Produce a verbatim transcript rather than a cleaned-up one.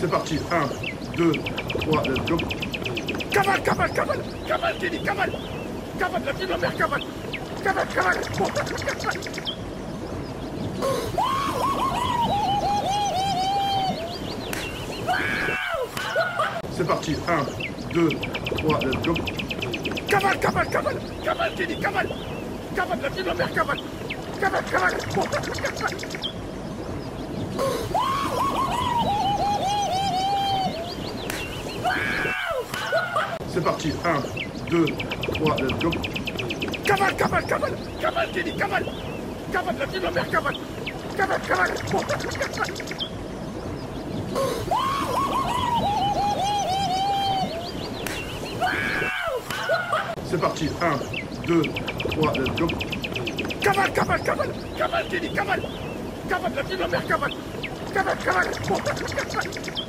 C'est parti. un, deux, trois, let's go. Cavale, cavale, cavale. Cavale, Kenny, cavale. Cavale, la vie de ma mère, cavale. Cavale, cavale. C'est parti. un, deux, trois, let's go. Cavale, cavale, cavale. Cavale, Kenny, cavale. Cavale, la vie de ma mère, cavale. Cavale, cavale. C'est parti. un, deux, trois, let's go. Cavale, cavale, cavale. Cavale, Kenny, cavale. Cavale, la vie de ma mère, cavale. Cavale, cavale. C'est parti. un, deux, trois, let's go. Cavale, cavale, cavale. Cavale, Kenny, cavale. Cavale, la vie de ma mère, cavale. Cavale, cavale.